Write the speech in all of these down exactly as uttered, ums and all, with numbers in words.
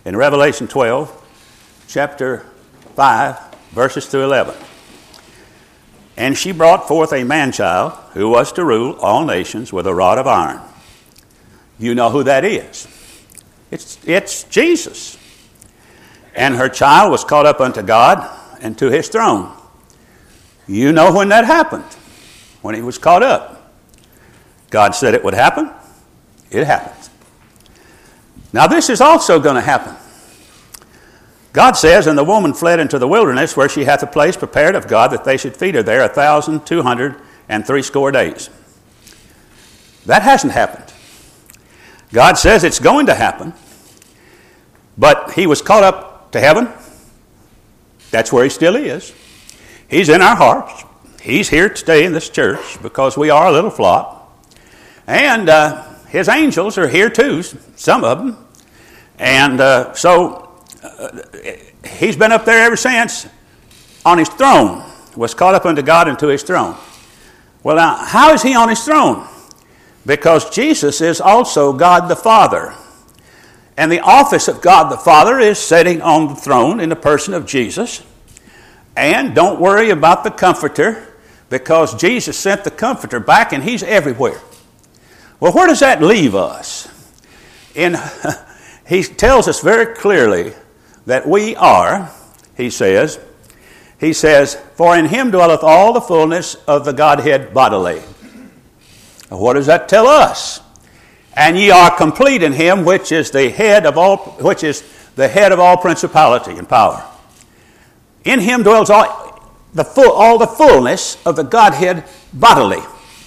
in Revelation twelve, chapter five, verses through eleven. And she brought forth a man-child who was to rule all nations with a rod of iron. You know who that is. It's, it's Jesus. And her child was caught up unto God and to his throne. You know when that happened, when he was caught up. God said it would happen. It happened. Now this is also going to happen. God says, and the woman fled into the wilderness, where she hath a place prepared of God, that they should feed her there a thousand two hundred and threescore days. That hasn't happened. God says it's going to happen, but he was caught up to heaven. That's where he still is. He's in our hearts. He's here today in this church because we are a little flock. And uh, his angels are here too, some of them. And uh, so uh, he's been up there ever since on his throne, was caught up unto God and to his throne. Well, now, how is he on his throne? Because Jesus is also God the Father. And the office of God the Father is sitting on the throne in the person of Jesus. And don't worry about the Comforter, because Jesus sent the Comforter back and he's everywhere. Well, where does that leave us? In, he tells us very clearly that we are, he says, he says, for in him dwelleth all the fullness of the Godhead bodily. What does that tell us? And ye are complete in him, which is the head of all, which is the head of all principality and power. In him dwells all the full, all the fullness of the Godhead bodily.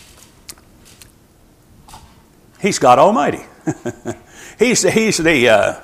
He's God Almighty. he's he's the uh,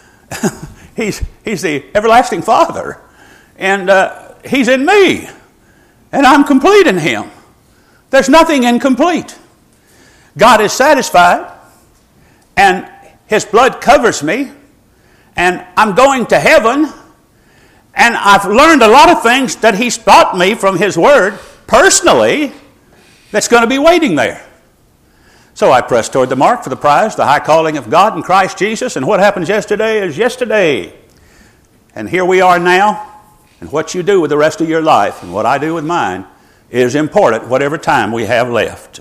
he's he's the everlasting Father, and uh, he's in me, and I'm complete in him. There's nothing incomplete. God is satisfied, and his blood covers me, and I'm going to heaven, and I've learned a lot of things that he's taught me from his word personally that's going to be waiting there. So I press toward the mark for the prize, the high calling of God in Christ Jesus, and what happens yesterday is yesterday. And here we are now, and what you do with the rest of your life and what I do with mine is important, whatever time we have left.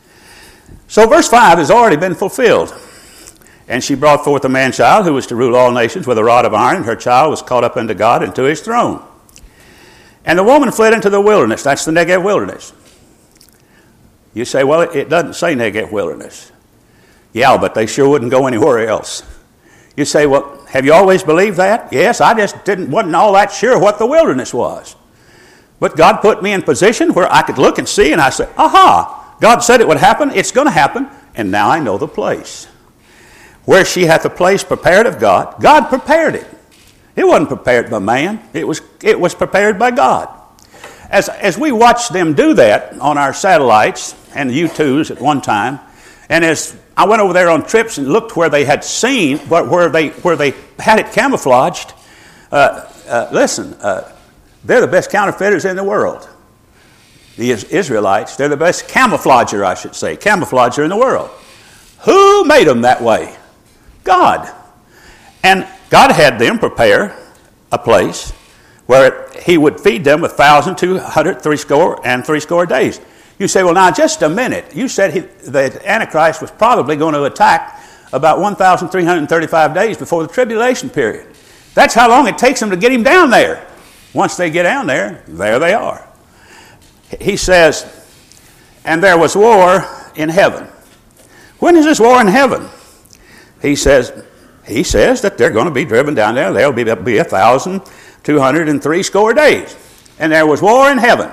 So verse five has already been fulfilled. And she brought forth a man-child who was to rule all nations with a rod of iron. Her child was caught up unto God and to his throne. And the woman fled into the wilderness. That's the Negev wilderness. You say, well, it doesn't say Negev wilderness. Yeah, but they sure wouldn't go anywhere else. You say, well, have you always believed that? Yes, I just didn't wasn't all that sure what the wilderness was. But God put me in position where I could look and see, and I said, aha, God said it would happen, it's going to happen, and now I know the place. Where she hath a place prepared of God. God prepared it. It wasn't prepared by man. It was, it was prepared by God. As, as we watched them do that on our satellites and the U twos at one time, and as I went over there on trips and looked where they had seen, where they, where they had it camouflaged, uh, uh, listen, uh, they're the best counterfeiters in the world. The Israelites, they're the best camouflager, I should say, camouflager in the world. Who made them that way? God. And God had them prepare a place where he would feed them a thousand two hundred threescore and threescore days. You say, well, now just a minute. You said he, the Antichrist was probably going to attack about one thousand three hundred thirty-five days before the tribulation period. That's how long it takes them to get him down there. Once they get down there, there they are. He says, and there was war in heaven. When is this war in heaven? He says, he says that they're going to be driven down there. There'll be, be a thousand two hundred and three score days. And there was war in heaven.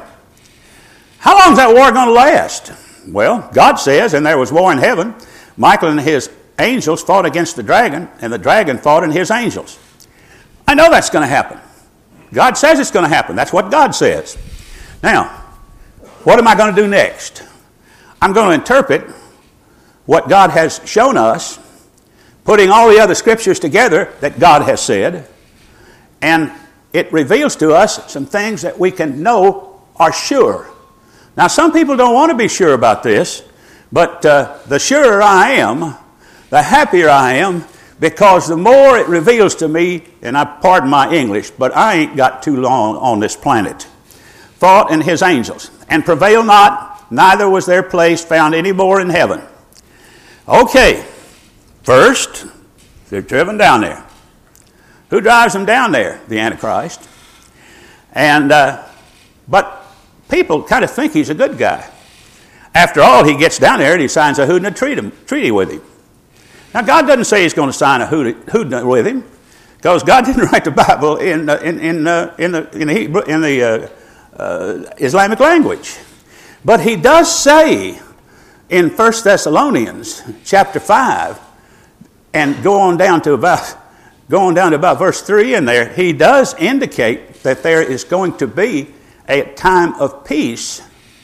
How long is that war going to last? Well, God says, and there was war in heaven. Michael and his angels fought against the dragon, and the dragon fought in his angels. I know that's going to happen. God says it's going to happen. That's what God says. Now, what am I going to do next? I'm going to interpret what God has shown us, putting all the other scriptures together that God has said, and it reveals to us some things that we can know are sure. Now, some people don't want to be sure about this, but uh, the surer I am, the happier I am, because the more it reveals to me, and I pardon my English, but I ain't got too long on this planet, fought and his angels, and prevail not, neither was their place found any more in heaven. Okay, first, they're driven down there. Who drives them down there? The Antichrist. And uh, but people kind of think he's a good guy. After all, he gets down there and he signs a Hudna treaty with him. Now, God doesn't say he's going to sign a Hudna with him, because God didn't write the Bible in uh, in in, uh, in the in the, Hebrew, in the uh, uh, Islamic language. But he does say in First Thessalonians chapter five, and go on down to about going down to about verse three in there, he does indicate that there is going to be a time of peace.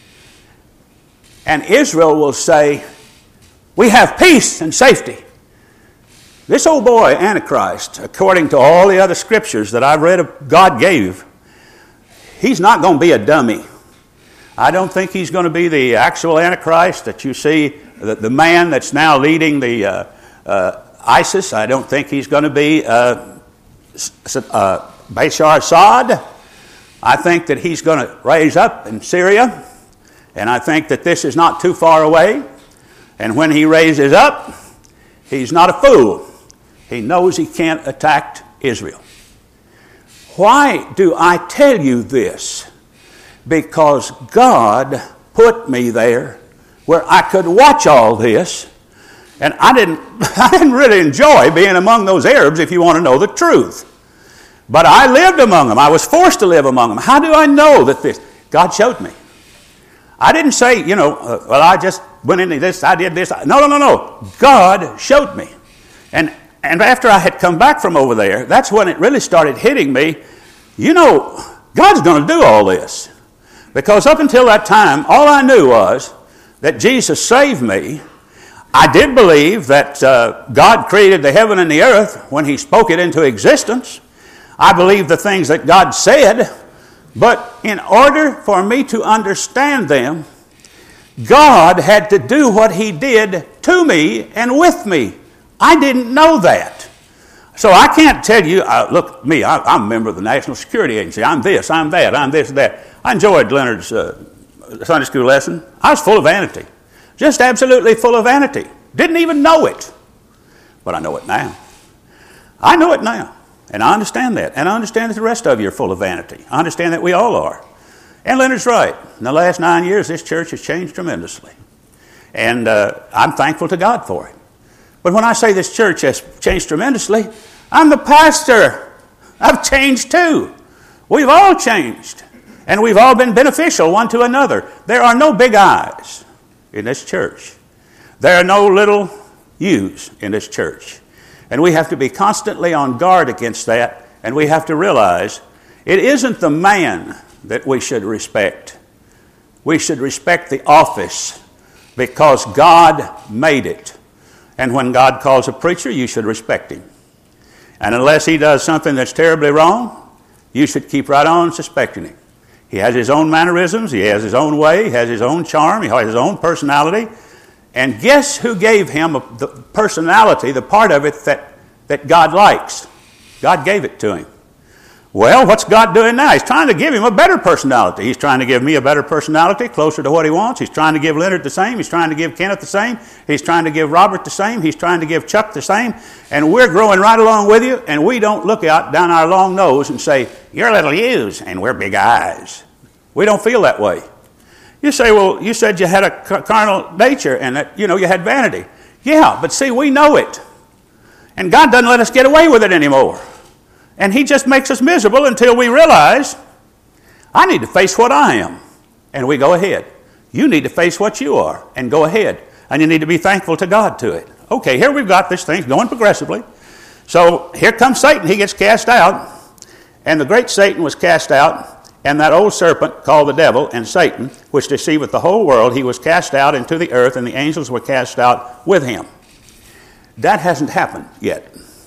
And Israel will say, we have peace and safety. This old boy, Antichrist, according to all the other scriptures that I've read God gave, he's not going to be a dummy. I don't think he's going to be the actual Antichrist that you see, the, the man that's now leading the uh, uh, ISIS. I don't think he's going to be uh, uh, Bashar Assad. I think that he's going to raise up in Syria. And I think that this is not too far away. And when he raises up, he's not a fool. He knows he can't attack Israel. Why do I tell you this? Because God put me there where I could watch all this. And I didn't, I didn't really enjoy being among those Arabs, if you want to know the truth. But I lived among them. I was forced to live among them. How do I know that this? God showed me. I didn't say, you know, uh, well, I just went into this, I did this. No, no, no, no. God showed me. And and after I had come back from over there, that's when it really started hitting me. You know, God's going to do all this. Because up until that time, all I knew was that Jesus saved me. I did believe that uh, God created the heaven and the earth when he spoke it into existence. I believed the things that God said. But in order for me to understand them, God had to do what he did to me and with me. I didn't know that. So I can't tell you, uh, look, me, I, I'm a member of the National Security Agency. I'm this, I'm that, I'm this, that. I enjoyed Leonard's uh, Sunday school lesson. I was full of vanity. Just absolutely full of vanity. Didn't even know it. But I know it now. I know it now. And I understand that. And I understand that the rest of you are full of vanity. I understand that we all are. And Leonard's right. In the last nine years, this church has changed tremendously. And uh, I'm thankful to God for it. But when I say this church has changed tremendously, I'm the pastor. I've changed too. We've all changed. And we've all been beneficial one to another. There are no big I's in this church. There are no little U's in this church. And we have to be constantly on guard against that. And we have to realize it isn't the man that we should respect. We should respect the office because God made it. And when God calls a preacher, you should respect him. And unless he does something that's terribly wrong, you should keep right on suspecting him. He has his own mannerisms. He has his own way. He has his own charm. He has his own personality. And guess who gave him the personality, the part of it that, that God likes? God gave it to him. Well, what's God doing now? He's trying to give him a better personality. He's trying to give me a better personality, closer to what he wants. He's trying to give Leonard the same. He's trying to give Kenneth the same. He's trying to give Robert the same. He's trying to give Chuck the same. And we're growing right along with you, and we don't look out down our long nose and say, you're little U's, and we're big I's. We don't feel that way. You say, well, you said you had a carnal nature and that, you know, you had vanity. Yeah, but see, we know it. And God doesn't let us get away with it anymore. And he just makes us miserable until we realize, I need to face what I am. And we go ahead. You need to face what you are and go ahead. And you need to be thankful to God to it. Okay, here we've got this thing going progressively. So here comes Satan. He gets cast out. And the great Satan was cast out. And that old serpent called the devil and Satan, which deceiveth the whole world, he was cast out into the earth, and the angels were cast out with him. That hasn't happened yet.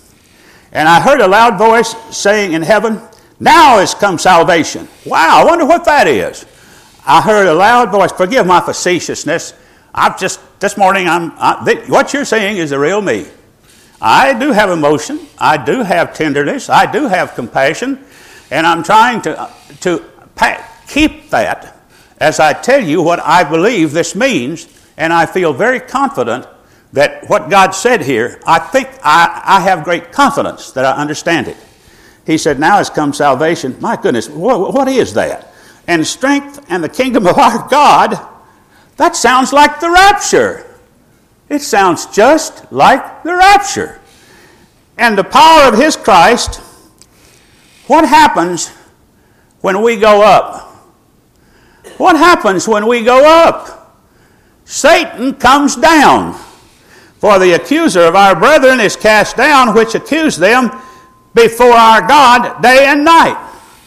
And I heard a loud voice saying in heaven, now is come salvation. Wow, I wonder what that is. I heard a loud voice. Forgive my facetiousness. I've just, this morning, I'm, I, th- what you're saying is the real me. I do have emotion. I do have tenderness. I do have compassion. And I'm trying to, to keep that as I tell you what I believe this means. And I feel very confident that what God said here, I think I, I have great confidence that I understand it. He said, now has come salvation. My goodness, what, what is that? And strength and the kingdom of our God, that sounds like the rapture. It sounds just like the rapture. And the power of his Christ, what happens when we go up? What happens when we go up? Satan comes down. For the accuser of our brethren is cast down, which accuse them before our God day and night.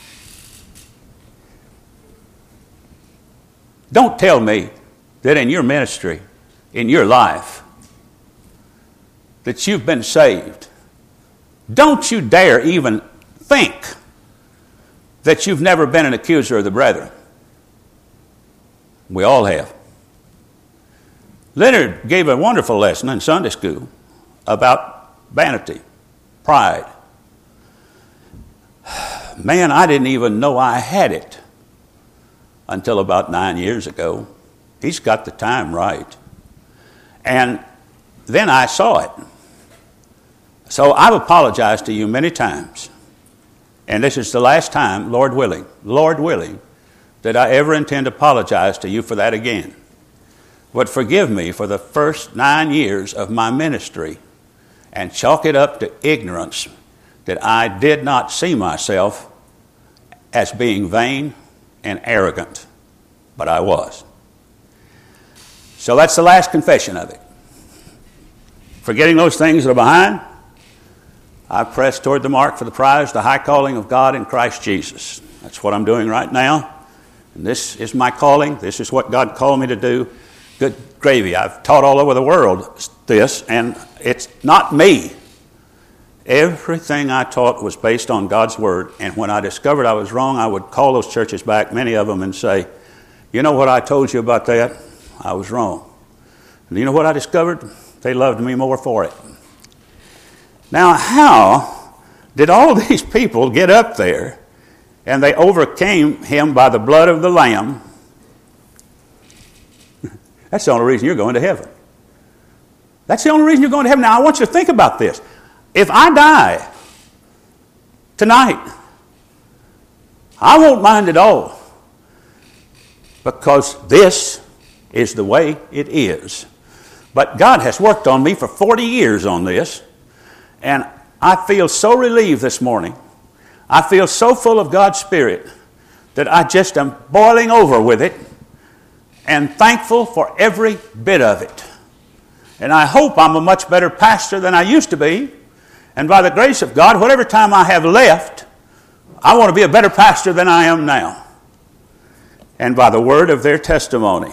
Don't tell me that in your ministry, in your life, that you've been saved. Don't you dare even think that you've never been an accuser of the brethren. We all have. Leonard gave a wonderful lesson in Sunday school about vanity, pride. Man, I didn't even know I had it until about nine years ago. He's got the time right. And then I saw it. So I've apologized to you many times. And this is the last time, Lord willing, Lord willing, that I ever intend to apologize to you for that again. But forgive me for the first nine years of my ministry and chalk it up to ignorance that I did not see myself as being vain and arrogant, but I was. So that's the last confession of it. Forgetting those things that are behind, I press toward the mark for the prize, the high calling of God in Christ Jesus. That's what I'm doing right now. And this is my calling. This is what God called me to do. Good gravy. I've taught all over the world this, and it's not me. Everything I taught was based on God's Word, and when I discovered I was wrong, I would call those churches back, many of them, and say, you know what I told you about that? I was wrong. And you know what I discovered? They loved me more for it. Now, how did all these people get up there and they overcame him by the blood of the Lamb? That's the only reason you're going to heaven. That's the only reason you're going to heaven. Now, I want you to think about this. If I die tonight, I won't mind at all, because this is the way it is. But God has worked on me for forty years on this, and I feel so relieved this morning. I feel so full of God's Spirit that I just am boiling over with it and thankful for every bit of it. And I hope I'm a much better pastor than I used to be. And by the grace of God, whatever time I have left, I want to be a better pastor than I am now. And by the word of their testimony.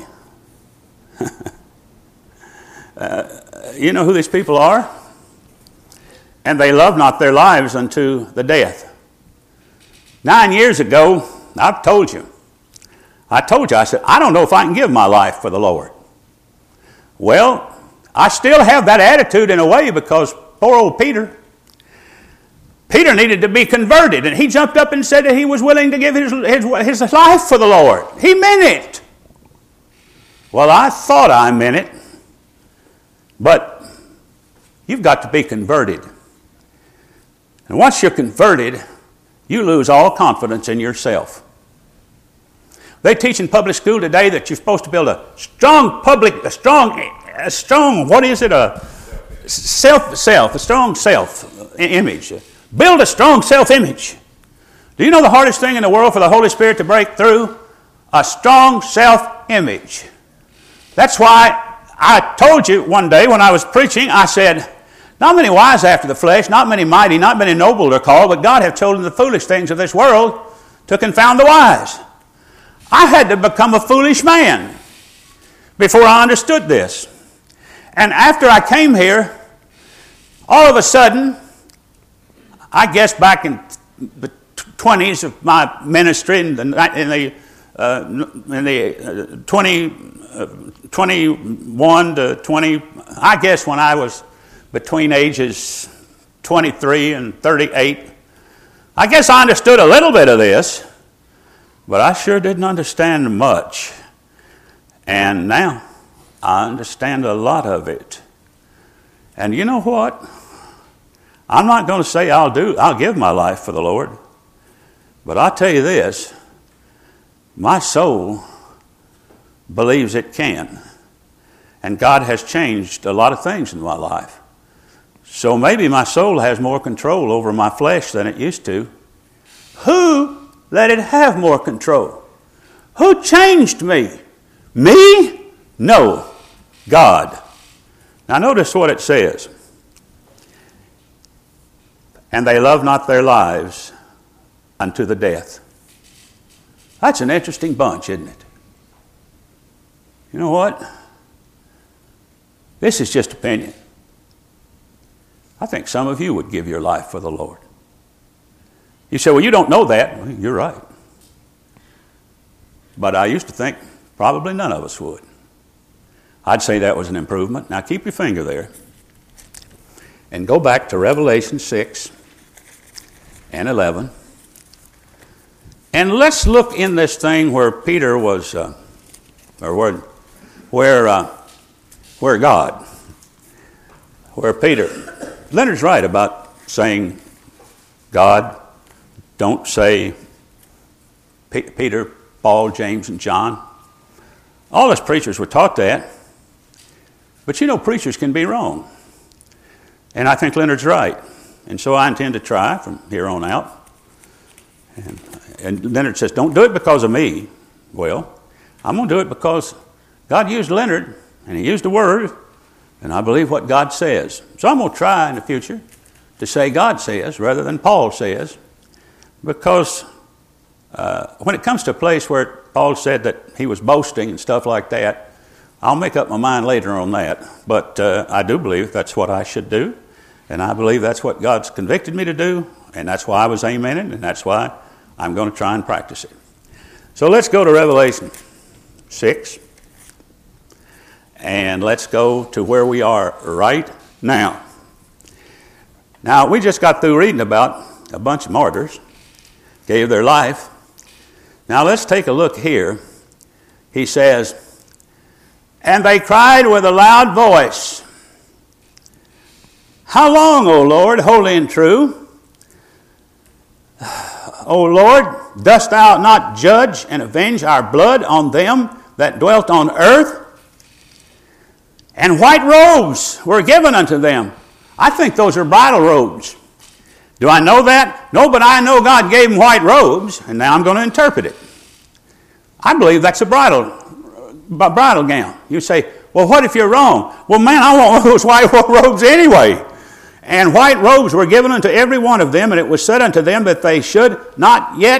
uh, you know who these people are? And they love not their lives unto the death. Nine years ago, I've told you. I told you, I said, I don't know if I can give my life for the Lord. Well, I still have that attitude in a way, because poor old Peter, Peter needed to be converted, and he jumped up and said that he was willing to give his, his, his life for the Lord. He meant it. Well, I thought I meant it, but you've got to be converted. And once you're converted, you lose all confidence in yourself. They teach in public school today that you're supposed to build a strong public, a strong, a strong, what is it, a self, self, a strong self image. Build a strong self-image. Do you know the hardest thing in the world for the Holy Spirit to break through? A strong self-image. That's why I told you one day when I was preaching, I said, not many wise after the flesh, not many mighty, not many noble are called, but God hath chosen the foolish things of this world to confound the wise. I had to become a foolish man before I understood this. And after I came here, all of a sudden, I guess back in the twenties of my ministry, in the, in the, uh, in the uh, twenty, uh, twenty-one to twenty, I guess when I was between ages twenty-three and thirty-eight. I guess I understood a little bit of this, but I sure didn't understand much. And now I understand a lot of it. And you know what? I'm not going to say I'll do, I'll give my life for the Lord. But I'll tell you this, my soul believes it can. And God has changed a lot of things in my life. So maybe my soul has more control over my flesh than it used to. Who let it have more control? Who changed me? Me? No, God. Now notice what it says. And they love not their lives unto the death. That's an interesting bunch, isn't it? You know what? This is just opinion. I think some of you would give your life for the Lord. You say, well, you don't know that. Well, you're right. But I used to think probably none of us would. I'd say that was an improvement. Now keep your finger there and go back to Revelation six and eleven. And let's look in this thing where Peter was, uh, or where, where, uh, where God, where Peter... Leonard's right about saying God. Don't say P- Peter, Paul, James, and John. All us preachers were taught that. But you know, preachers can be wrong. And I think Leonard's right. And so I intend to try from here on out. And, and Leonard says, don't do it because of me. Well, I'm going to do it because God used Leonard, and he used the word, and I believe what God says. So I'm going to try in the future to say God says rather than Paul says, because uh, when it comes to a place where Paul said that he was boasting and stuff like that, I'll make up my mind later on that. But uh, I do believe that's what I should do, and I believe that's what God's convicted me to do, and that's why I was aiming it, and that's why I'm going to try and practice it. So let's go to Revelation six. And let's go to where we are right now. Now, we just got through reading about a bunch of martyrs, gave their life. Now, let's take a look here. He says, and they cried with a loud voice, how long, O Lord, holy and true? O Lord, dost thou not judge and avenge our blood on them that dwelt on earth? And white robes were given unto them. I think those are bridal robes. Do I know that? No, but I know God gave them white robes, and now I'm going to interpret it. I believe that's a bridal, bridal gown. You say, well, what if you're wrong? Well, man, I want those white robes anyway. And white robes were given unto every one of them, and it was said unto them that they should not yet...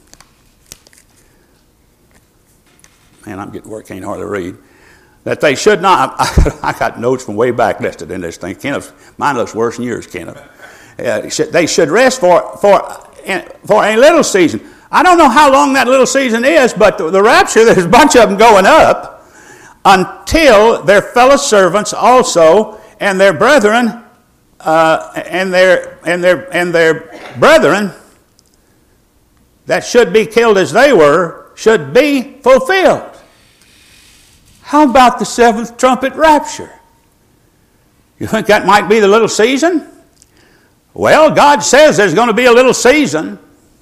Man, I'm getting work, can't hardly read. That they should not, I got notes from way back listed in this thing. Kenneth, mine looks worse than yours, Kenneth. Uh, they should rest for, for, for a little season. I don't know how long that little season is, but the, the rapture, there's a bunch of them going up until their fellow servants also and their brethren uh, and their and their and their brethren that should be killed as they were should be fulfilled. How about the seventh trumpet rapture? You think that might be the little season? Well, God says there's going to be a little season.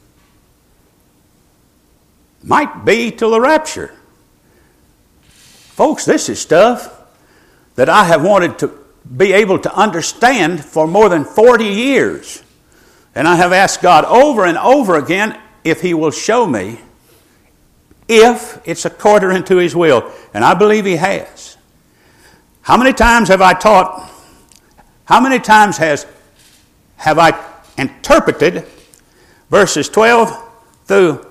Might be till the rapture. Folks, this is stuff that I have wanted to be able to understand for more than forty years. And I have asked God over and over again if He will show me, if it's according to His will. And I believe He has. How many times have I taught, how many times has have I interpreted verses twelve through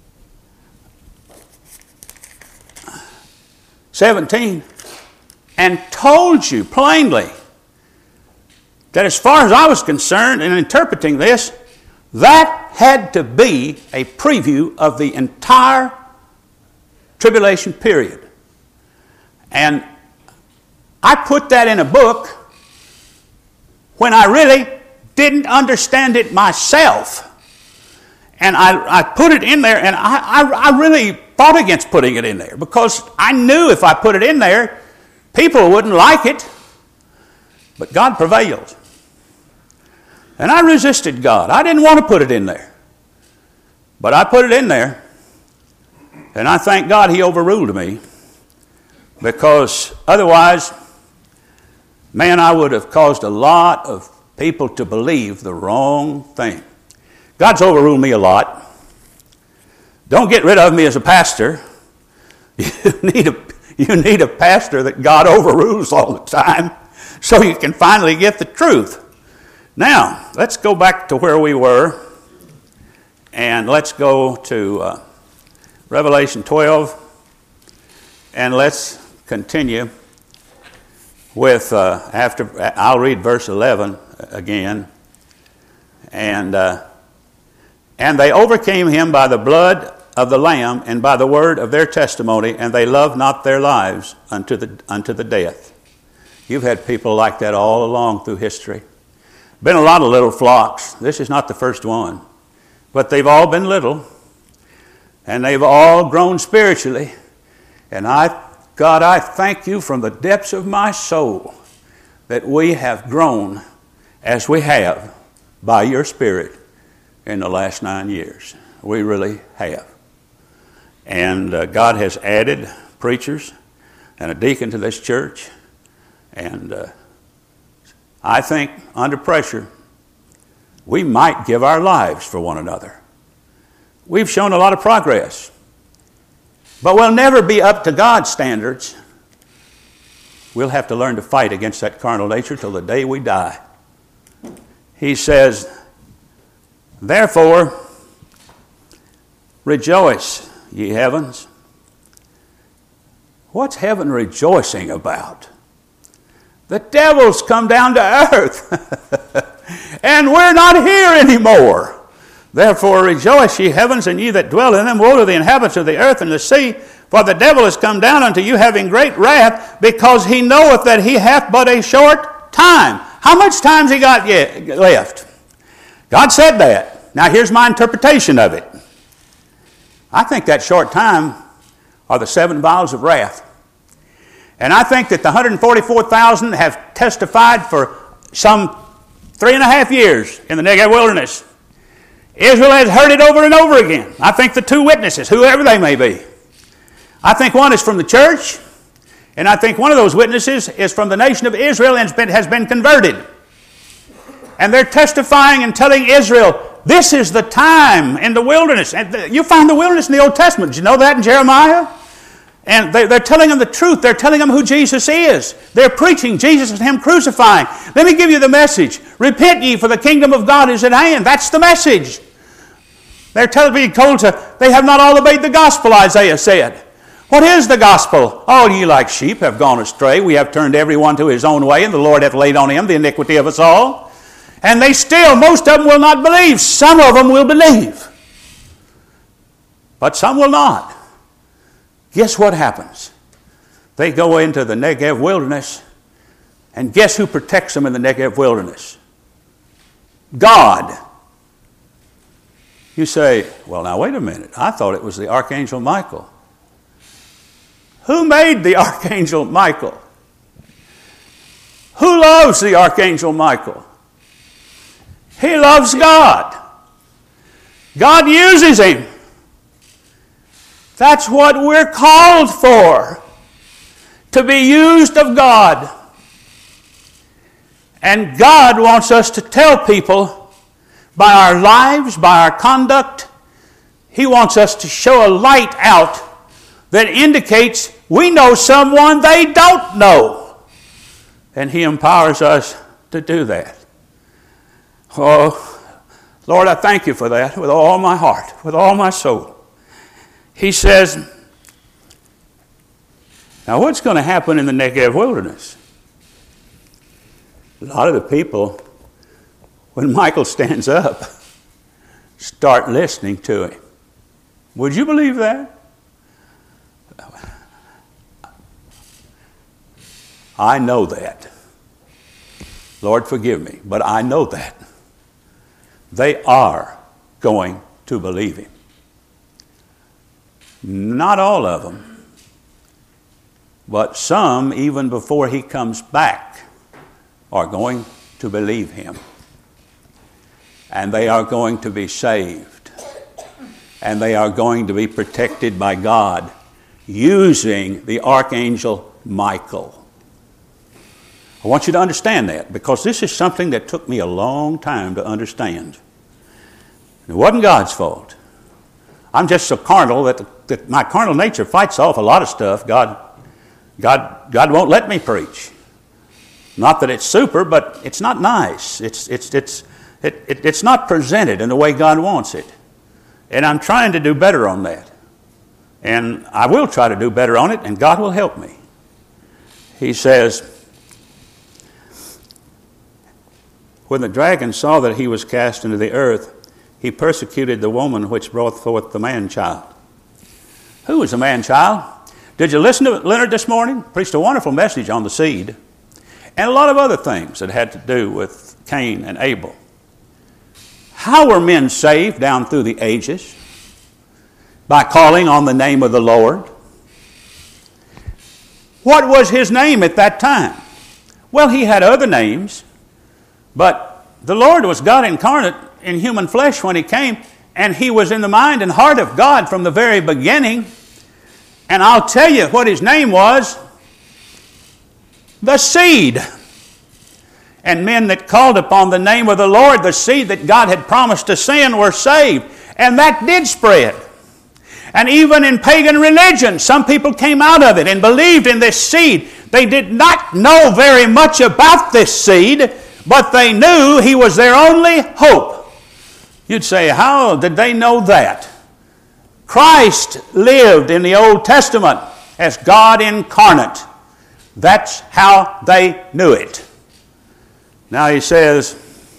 seventeen and told you plainly that as far as I was concerned in interpreting this, that had to be a preview of the entire tribulation period. And I put that in a book when I really didn't understand it myself. And I, I put it in there, and I, I, I really fought against putting it in there because I knew if I put it in there, people wouldn't like it. But God prevailed. And I resisted God. I didn't want to put it in there. But I put it in there. And I thank God He overruled me. Because otherwise, man, I would have caused a lot of people to believe the wrong thing. God's overruled me a lot. Don't get rid of me as a pastor. You need a, you need a pastor that God overrules all the time so you can finally get the truth. Now, let's go back to where we were, and let's go to uh, Revelation twelve, and let's continue with, uh, after, I'll read verse eleven again. And, uh, and they overcame him by the blood of the Lamb and by the word of their testimony, and they loved not their lives unto the, unto the death. You've had people like that all along through history. Been a lot of little flocks. This is not the first one. But they've all been little. And they've all grown spiritually. And I, God, I thank you from the depths of my soul that we have grown as we have by your Spirit in the last nine years. We really have. And uh, God has added preachers and a deacon to this church. And uh, I think under pressure, we might give our lives for one another. We've shown a lot of progress. But we'll never be up to God's standards. We'll have to learn to fight against that carnal nature till the day we die. He says, therefore, rejoice, ye heavens. What's heaven rejoicing about? The devil's come down to earth. And we're not here anymore. Therefore rejoice, ye heavens, and ye that dwell in them. Woe to the inhabitants of the earth and the sea. For the devil is come down unto you, having great wrath, because he knoweth that he hath but a short time. How much time's he got yet left? God said that. Now here's my interpretation of it. I think that short time are the seven vials of wrath. And I think that the one hundred forty-four thousand have testified for some three and a half years in the Negev wilderness. Israel has heard it over and over again. I think the two witnesses, whoever they may be. I think one is from the church, and I think one of those witnesses is from the nation of Israel and has been, has been converted. And they're testifying and telling Israel, this is the time in the wilderness. And you find the wilderness in the Old Testament. Did you know that in Jeremiah? And they, they're telling them the truth. They're telling them who Jesus is. They're preaching Jesus and Him crucifying. Let me give you the message. Repent ye, for the kingdom of God is at hand. That's the message. They're telling, being told to, they have not all obeyed the gospel, Isaiah said. What is the gospel? All ye like sheep have gone astray. We have turned every one to his own way, and the Lord hath laid on him the iniquity of us all. And they still, most of them will not believe. Some of them will believe. But some will not. Guess what happens? They go into the Negev wilderness, and guess who protects them in the Negev wilderness? God. You say, well, now wait a minute. I thought it was the Archangel Michael. Who made the Archangel Michael? Who loves the Archangel Michael? He loves God. God uses him. That's what we're called for. To be used of God. And God wants us to tell people by our lives, by our conduct, He wants us to show a light out that indicates we know someone they don't know. And He empowers us to do that. Oh, Lord, I thank you for that with all my heart, with all my soul. He says, now what's going to happen in the Negev wilderness? A lot of the people, when Michael stands up, start listening to him. Would you believe that? I know that. Lord, forgive me. But I know that they are going to believe him. Not all of them, but some, even before he comes back, are going to believe him. And they are going to be saved. And they are going to be protected by God using the archangel Michael. I want you to understand that, because this is something that took me a long time to understand. It wasn't God's fault. I'm just so carnal that, the, that my carnal nature fights off a lot of stuff. God, God, God won't let me preach. Not that it's super, but it's not nice. It's, it's, it's, it, it, it's not presented in the way God wants it. And I'm trying to do better on that. And I will try to do better on it, and God will help me. He says, when the dragon saw that he was cast into the earth, he persecuted the woman which brought forth the man-child. Who was the man-child? Did you listen to Leonard this morning? Preached a wonderful message on the seed. And a lot of other things that had to do with Cain and Abel. How were men saved down through the ages? By calling on the name of the Lord. What was his name at that time? Well, he had other names, but the Lord was God incarnate in human flesh when he came, and he was in the mind and heart of God from the very beginning. And I'll tell you what his name was: the seed. And men that called upon the name of the Lord, the seed that God had promised to send, were saved. And that did spread. And even in pagan religion, some people came out of it and believed in this seed. They did not know very much about this seed, but they knew he was their only hope. You'd say, how did they know that? Christ lived in the Old Testament as God incarnate. That's how they knew it. Now he says,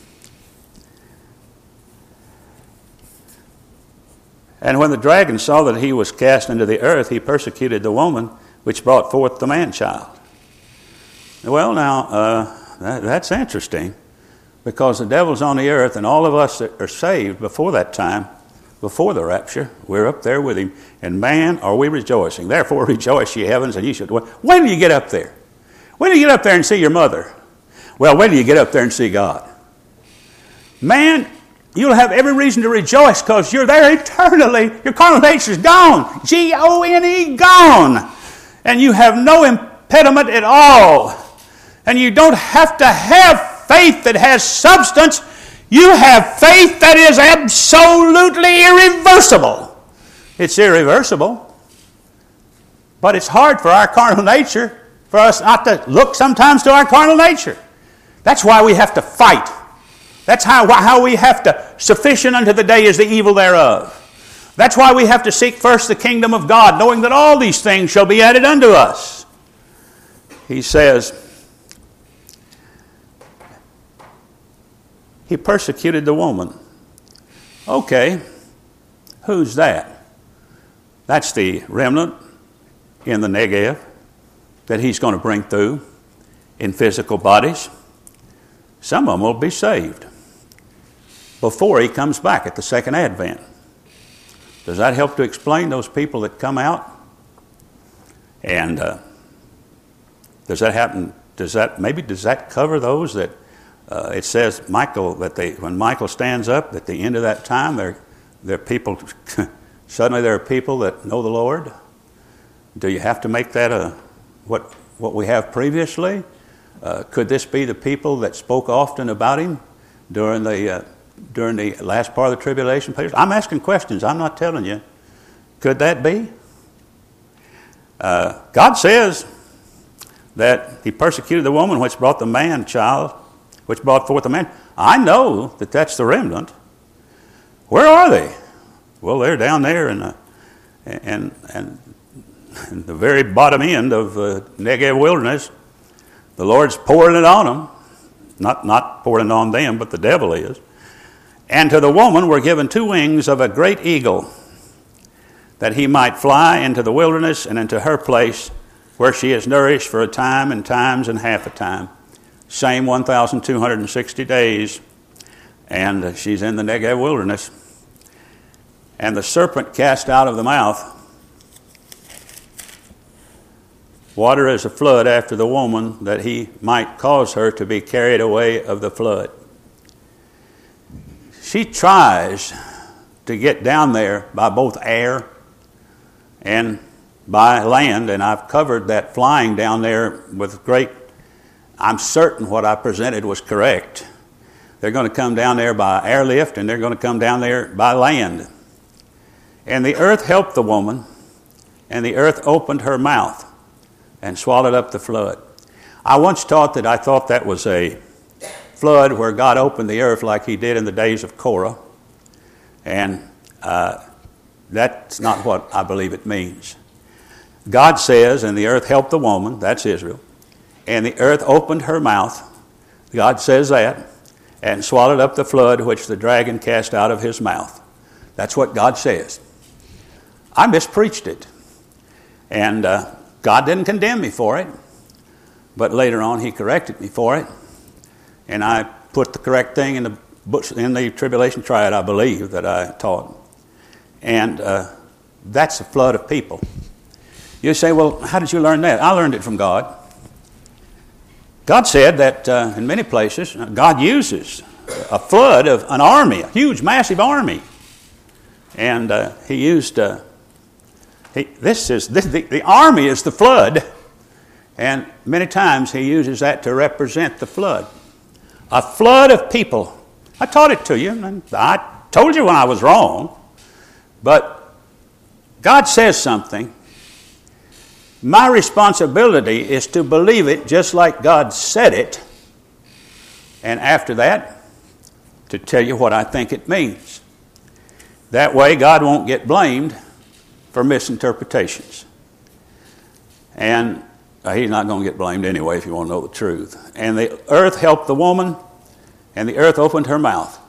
and when the dragon saw that he was cast into the earth, he persecuted the woman which brought forth the man-child. Well, now, uh, that, that's interesting, because the devil's on the earth, and all of us that are saved before that time, before the rapture, we're up there with him. And man, are we rejoicing. Therefore rejoice, ye heavens, and ye should. When do you get up there? When do you get up there and see your mother? Well, when do you get up there and see God? Man, you'll have every reason to rejoice, because you're there eternally. Your carnal nature's gone. G O N E, gone. And you have no impediment at all. And you don't have to have faith that has substance. You have faith that is absolutely irreversible. It's irreversible. But it's hard for our carnal nature, for us not to look sometimes to our carnal nature. That's why we have to fight. That's how, how we have to, sufficient unto the day is the evil thereof. That's why we have to seek first the kingdom of God, knowing that all these things shall be added unto us. He says, he persecuted the woman. Okay, who's that? That's the remnant in the Negev that he's going to bring through in physical bodies. Some of them will be saved before he comes back at the second advent. Does that help to explain those people that come out? And uh, does that happen? Does that maybe does that cover those that uh, it says Michael that they when Michael stands up at the end of that time, there there are people suddenly there are people that know the Lord. Do you have to make that a what what we have previously? Uh, could this be the people that spoke often about him during the uh, during the last part of the tribulation period? I'm asking questions. I'm not telling you. Could that be? Uh, God says that he persecuted the woman which brought the man child, which brought forth the man. I know that that's the remnant. Where are they? Well, they're down there in the, and and in the very bottom end of the Negev wilderness. The Lord's pouring it on them. Not, not pouring it on them, but the devil is. And to the woman were given two wings of a great eagle, that he might fly into the wilderness and into her place, where she is nourished for a time and times and half a time. Same one thousand two hundred sixty days. And uh, she's in the Negev wilderness. And the serpent cast out of the mouth water as a flood after the woman, that he might cause her to be carried away of the flood. She tries to get down there by both air and by land, and I've covered that flying down there with great, I'm certain what I presented was correct. They're going to come down there by airlift, and they're going to come down there by land. And the earth helped the woman, and the earth opened her mouth and swallowed up the flood. I once taught that I thought that was a flood where God opened the earth like he did in the days of Korah. And uh, that's not what I believe it means. God says, and the earth helped the woman, that's Israel, and the earth opened her mouth, God says that, and swallowed up the flood which the dragon cast out of his mouth. That's what God says. I mispreached it. And uh, God didn't condemn me for it, but later on he corrected me for it. And I put the correct thing in the books, in the tribulation triad, I believe, that I taught. And uh, that's a flood of people. You say, well, how did you learn that? I learned it from God. God said that uh, in many places, God uses a flood of an army, a huge, massive army. And uh, he used, uh, he, this is, this, the, the army is the flood. And many times he uses that to represent the flood. A flood of people. I taught it to you, and I told you when I was wrong. But God says something. My responsibility is to believe it just like God said it. And after that, to tell you what I think it means. That way God won't get blamed for misinterpretations. And uh, he's not going to get blamed anyway if you want to know the truth. And the earth helped the woman, and the earth opened her mouth.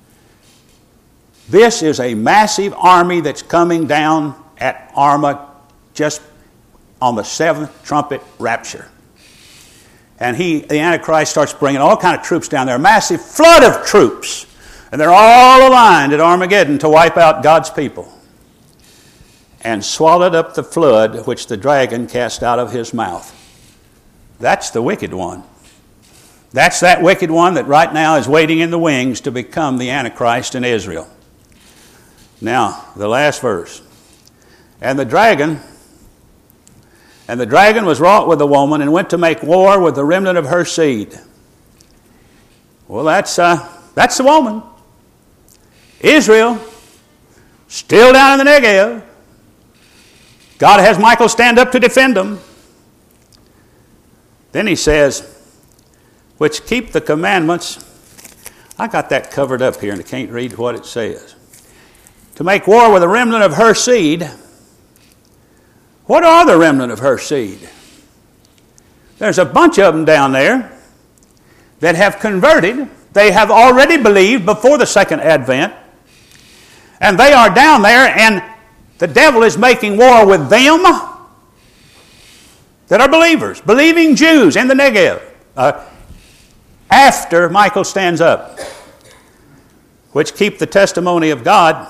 This is a massive army that's coming down at Arma just on the seventh trumpet rapture. And he, the Antichrist, starts bringing all kind of troops down there, a massive flood of troops. And they're all aligned at Armageddon to wipe out God's people. And swallowed up the flood which the dragon cast out of his mouth. That's the wicked one. That's that wicked one that right now is waiting in the wings to become the Antichrist in Israel. Now, the last verse. And the dragon... And the dragon was wrought with the woman and went to make war with the remnant of her seed. Well, that's uh, that's the woman. Israel, still down in the Negev. God has Michael stand up to defend them. Then he says, which keep the commandments. I got that covered up here and I can't read what it says. To make war with the remnant of her seed. What are the remnant of her seed? There's a bunch of them down there that have converted. They have already believed before the second advent. And they are down there, and the devil is making war with them that are believers, believing Jews in the Negev. Uh, after Michael stands up, which keep the testimony of God.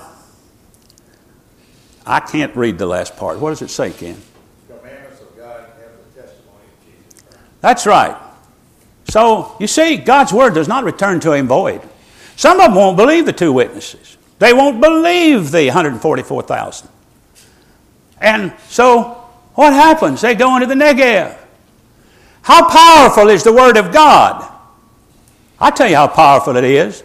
I can't read the last part. What does it say, Ken? Commandments of God have the testimony of Jesus Christ. That's right. So, you see, God's word does not return to him void. Some of them won't believe the two witnesses. They won't believe the one hundred forty-four thousand. And so, what happens? They go into the Negev. How powerful is the word of God? I'll tell you how powerful it is.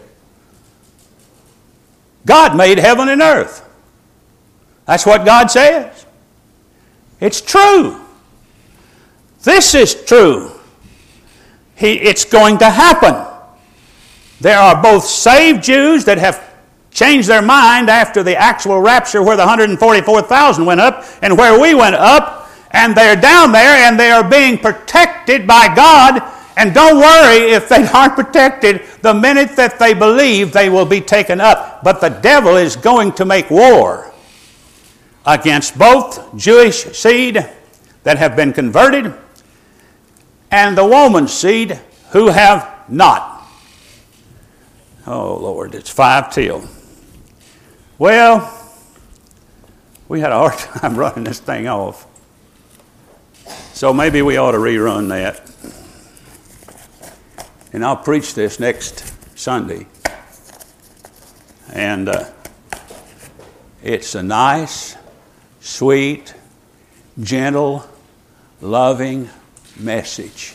God made heaven and earth. That's what God says. It's true. This is true. He, it's going to happen. There are both saved Jews that have changed their mind after the actual rapture where the one hundred forty-four thousand went up and where we went up, and they're down there and they are being protected by God. And don't worry if they aren't protected. The minute that they believe, they will be taken up. But the devil is going to make war against both Jewish seed that have been converted and the woman's seed who have not. Oh, Lord, it's five till. Well, we had a hard time running this thing off. So maybe we ought to rerun that. And I'll preach this next Sunday. And uh, it's a nice, sweet, gentle, loving message.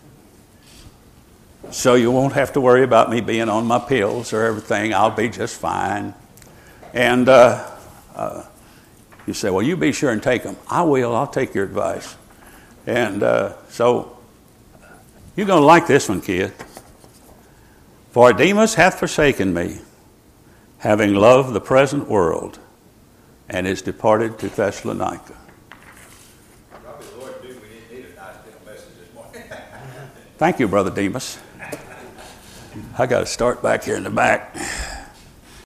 So you won't have to worry about me being on my pills or everything. I'll be just fine. And uh, uh, you say, well, you be sure and take them. I will. I'll take your advice. And uh, so you're going to like this one, kid. For Demas hath forsaken me, having loved the present world, and is departed to Thessalonica. Probably the Lord knew we didn't need a nice little message this morning. Thank you, Brother Demas. I got to start back here in the back.